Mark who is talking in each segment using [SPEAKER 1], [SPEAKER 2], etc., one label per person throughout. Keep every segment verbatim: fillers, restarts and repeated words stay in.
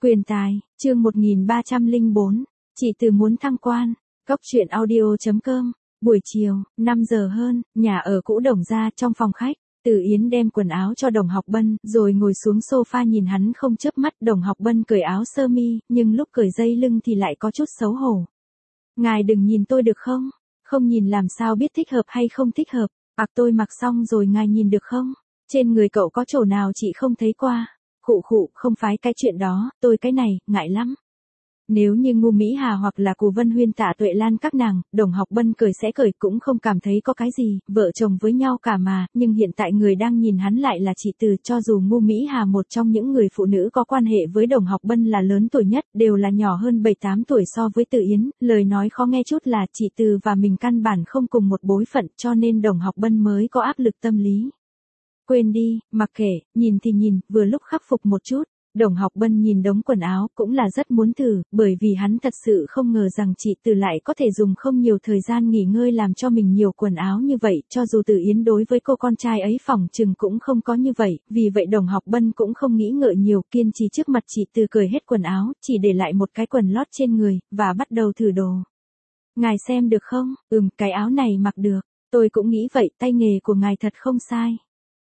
[SPEAKER 1] Quyền tài, chương một nghìn ba trăm lẻ bốn, chị Từ muốn thăng quan. Cốc truyện audio.com. Buổi chiều, năm giờ hơn, nhà ở cũ Đồng gia trong phòng khách, Từ Yến đem quần áo cho Đồng Học Bân, rồi ngồi xuống sofa nhìn hắn không chớp mắt. Đồng Học Bân cởi áo sơ mi, nhưng lúc cởi dây lưng thì lại có chút xấu hổ. Ngài đừng nhìn tôi được không? Không nhìn làm sao biết thích hợp hay không thích hợp. Ặc tôi mặc xong rồi ngài nhìn được không? Trên người cậu có chỗ nào chị không thấy qua? Khụ khụ, không phải cái chuyện đó, tôi cái này, ngại lắm. Nếu như Ngô Mỹ Hà hoặc là Cù Vân Huyên Tạ Tuệ Lan các nàng, Đồng Học Bân cởi sẽ cởi cũng không cảm thấy có cái gì, vợ chồng với nhau cả mà, nhưng hiện tại người đang nhìn hắn lại là chị Từ. Cho dù Ngô Mỹ Hà một trong những người phụ nữ có quan hệ với Đồng Học Bân là lớn tuổi nhất, đều là nhỏ hơn bảy tám tuổi so với Từ Yến, lời nói khó nghe chút là chị Từ và mình căn bản không cùng một bối phận, cho nên Đồng Học Bân mới có áp lực tâm lý. Quên đi, mặc kệ, nhìn thì nhìn, vừa lúc khắc phục một chút. Đồng Học Bân nhìn đống quần áo cũng là rất muốn thử, bởi vì hắn thật sự không ngờ rằng chị Từ lại có thể dùng không nhiều thời gian nghỉ ngơi làm cho mình nhiều quần áo như vậy. Cho dù Từ Yến đối với cô con trai ấy phỏng chừng cũng không có như vậy, vì vậy Đồng Học Bân cũng không nghĩ ngợi nhiều, kiên trì trước mặt chị Từ cởi hết quần áo, chỉ để lại một cái quần lót trên người, và bắt đầu thử đồ. Ngài xem được không? Ừm, cái áo này mặc được, tôi cũng nghĩ vậy, tay nghề của ngài thật không sai.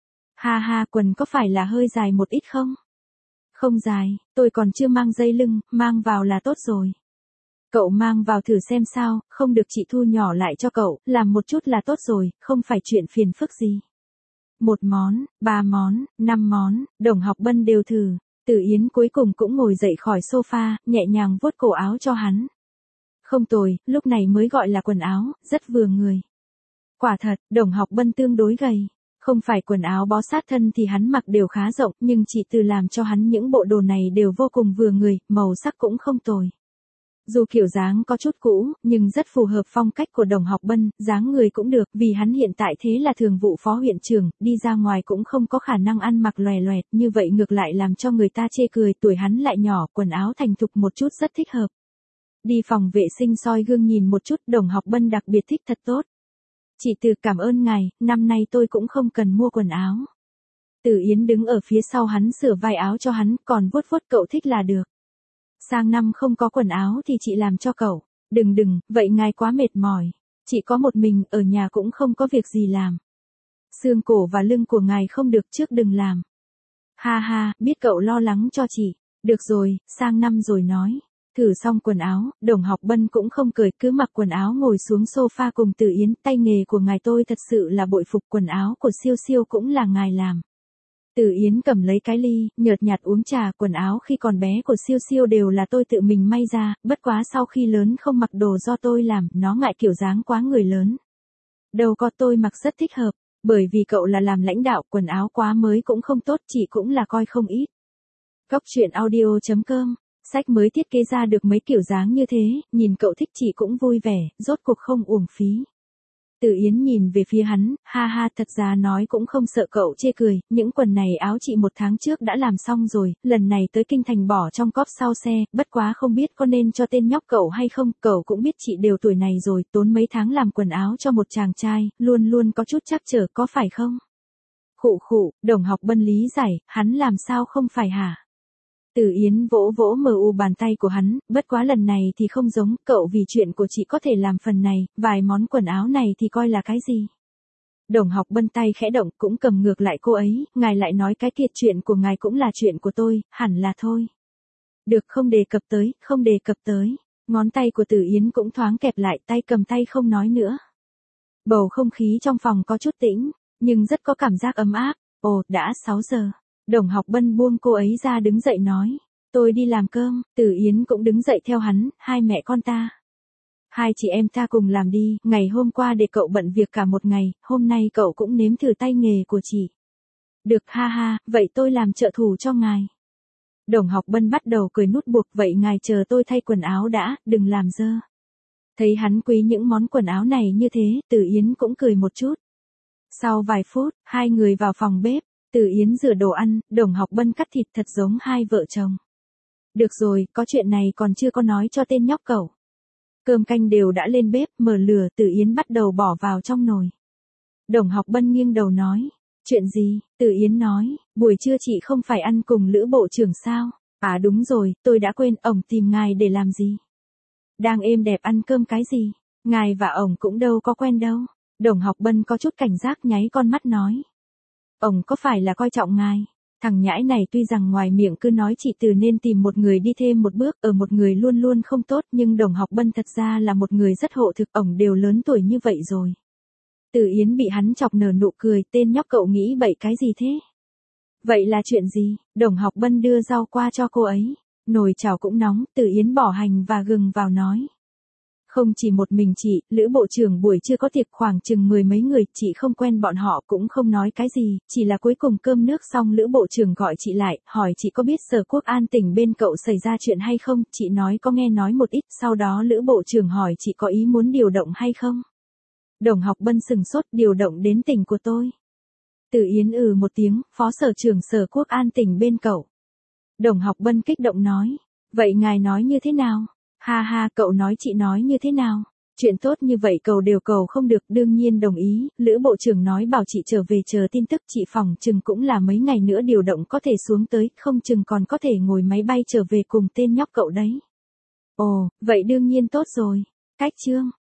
[SPEAKER 1] Ha ha, quần có phải là hơi dài một ít không? Không dài, tôi còn chưa mang dây lưng, mang vào là tốt rồi. Cậu mang vào thử xem sao, không được chị thu nhỏ lại cho cậu, làm một chút là tốt rồi, không phải chuyện phiền phức gì. Một món, ba món, năm món, Đồng Học Bân đều thử. Từ Yến cuối cùng cũng ngồi dậy khỏi sofa, nhẹ nhàng vuốt cổ áo cho hắn. Không tồi, lúc này mới gọi là quần áo, rất vừa người. Quả thật, Đồng Học Bân tương đối gầy. Không phải quần áo bó sát thân thì hắn mặc đều khá rộng, nhưng chị Từ làm cho hắn những bộ đồ này đều vô cùng vừa người, màu sắc cũng không tồi. Dù kiểu dáng có chút cũ, nhưng rất phù hợp phong cách của Đồng Học Bân, dáng người cũng được, vì hắn hiện tại thế là thường vụ phó huyện trưởng, đi ra ngoài cũng không có khả năng ăn mặc lòe loẹt, như vậy ngược lại làm cho người ta chê cười. Tuổi hắn lại nhỏ, quần áo thành thục một chút rất thích hợp. Đi phòng vệ sinh soi gương nhìn một chút, Đồng Học Bân đặc biệt thích, thật tốt. Chị Từ cảm ơn ngài, năm nay tôi cũng không cần mua quần áo. Từ Yến đứng ở phía sau hắn sửa vai áo cho hắn, còn vuốt vuốt cậu thích là được. Sang năm không có quần áo thì chị làm cho cậu. Đừng đừng, vậy ngài quá mệt mỏi. Chị có một mình, ở nhà cũng không có việc gì làm. Xương cổ và lưng của ngài không được, trước đừng làm. Ha ha, biết cậu lo lắng cho chị. Được rồi, sang năm rồi nói. Thử xong quần áo, Đồng Học Bân cũng không cười, cứ mặc quần áo ngồi xuống sofa cùng Từ Yến. Tay nghề của ngài tôi thật sự là bội phục, quần áo của Siêu Siêu cũng là ngài làm. Từ Yến cầm lấy cái ly, nhợt nhạt uống trà. Quần áo khi còn bé của Siêu Siêu đều là tôi tự mình may ra, bất quá sau khi lớn không mặc đồ do tôi làm, nó ngại kiểu dáng quá người lớn. Đâu có, tôi mặc rất thích hợp, bởi vì cậu là làm lãnh đạo, quần áo quá mới cũng không tốt, chị cũng là coi không ít. Cốc truyện audio.com. Sách mới thiết kế ra được mấy kiểu dáng như thế, nhìn cậu thích chị cũng vui vẻ, rốt cuộc không uổng phí. Từ Yến nhìn về phía hắn, ha ha, thật ra nói cũng không sợ cậu chê cười, những quần này áo chị một tháng trước đã làm xong rồi, lần này tới kinh thành bỏ trong cốp sau xe, bất quá không biết có nên cho tên nhóc cậu hay không, cậu cũng biết chị đều tuổi này rồi, tốn mấy tháng làm quần áo cho một chàng trai, luôn luôn có chút trắc trở, có phải không? Khụ khụ, Đồng Học Bân lý giải, hắn làm sao không phải hả? Từ Yến vỗ vỗ mờ u bàn tay của hắn, bất quá lần này thì không giống, cậu vì chuyện của chị có thể làm phần này, vài món quần áo này thì coi là cái gì. Đồng Học Bân tay khẽ động, cũng cầm ngược lại cô ấy, ngài lại nói cái kiệt chuyện của ngài cũng là chuyện của tôi, hẳn là thôi. Được, không đề cập tới, không đề cập tới. Ngón tay của Từ Yến cũng thoáng kẹp lại, tay cầm tay không nói nữa. Bầu không khí trong phòng có chút tĩnh, nhưng rất có cảm giác ấm áp. Ồ, đã sáu giờ. Đồng Học Bân buông cô ấy ra đứng dậy nói, tôi đi làm cơm. Từ Yến cũng đứng dậy theo hắn, hai mẹ con ta. Hai chị em ta cùng làm đi, ngày hôm qua để cậu bận việc cả một ngày, hôm nay cậu cũng nếm thử tay nghề của chị. Được, ha ha, vậy tôi làm trợ thủ cho ngài. Đồng Học Bân bắt đầu cười nút buộc, vậy ngài chờ tôi thay quần áo đã, đừng làm dơ. Thấy hắn quý những món quần áo này như thế, Từ Yến cũng cười một chút. Sau vài phút, hai người vào phòng bếp. Từ Yến rửa đồ ăn, Đồng Học Bân cắt thịt, thật giống hai vợ chồng. Được rồi, có chuyện này còn chưa có nói cho tên nhóc cậu. Cơm canh đều đã lên bếp, mở lửa, Từ Yến bắt đầu bỏ vào trong nồi. Đồng Học Bân nghiêng đầu nói, chuyện gì? Từ Yến nói, buổi trưa chị không phải ăn cùng Lữ bộ trưởng sao? À đúng rồi, tôi đã quên, ổng tìm ngài để làm gì? Đang êm đẹp ăn cơm cái gì? Ngài và ổng cũng đâu có quen đâu. Đồng Học Bân có chút cảnh giác nháy con mắt nói. Ổng có phải là coi trọng ngài? Thằng nhãi này tuy rằng ngoài miệng cứ nói chị Từ nên tìm một người đi thêm một bước ở một người luôn luôn không tốt, nhưng Đồng Học Bân thật ra là một người rất hộ thực, ổng đều lớn tuổi như vậy rồi. Từ Yến bị hắn chọc nở nụ cười, tên nhóc cậu nghĩ bậy cái gì thế? Vậy là chuyện gì? Đồng Học Bân đưa rau qua cho cô ấy. Nồi chảo cũng nóng, Từ Yến bỏ hành và gừng vào nói. Không chỉ một mình chị, Lữ Bộ trưởng buổi trưa có tiệc khoảng chừng mười mấy người, chị không quen bọn họ cũng không nói cái gì, chỉ là cuối cùng cơm nước xong Lữ Bộ trưởng gọi chị lại, hỏi chị có biết Sở Quốc An tỉnh bên cậu xảy ra chuyện hay không, chị nói có nghe nói một ít, sau đó Lữ Bộ trưởng hỏi chị có ý muốn điều động hay không. Đồng Học Bân sừng sốt, điều động đến tỉnh của tôi. Từ Yến ừ một tiếng, Phó Sở trưởng Sở Quốc An tỉnh bên cậu. Đồng Học Bân kích động nói, vậy ngài nói như thế nào? Ha ha, cậu nói chị nói như thế nào? Chuyện tốt như vậy cầu đều cầu không được, đương nhiên đồng ý, Lữ Bộ trưởng nói bảo chị trở về chờ tin tức, chị phòng chừng cũng là mấy ngày nữa điều động có thể xuống tới, không chừng còn có thể ngồi máy bay trở về cùng tên nhóc cậu đấy. Ồ, vậy đương nhiên tốt rồi. Cách chương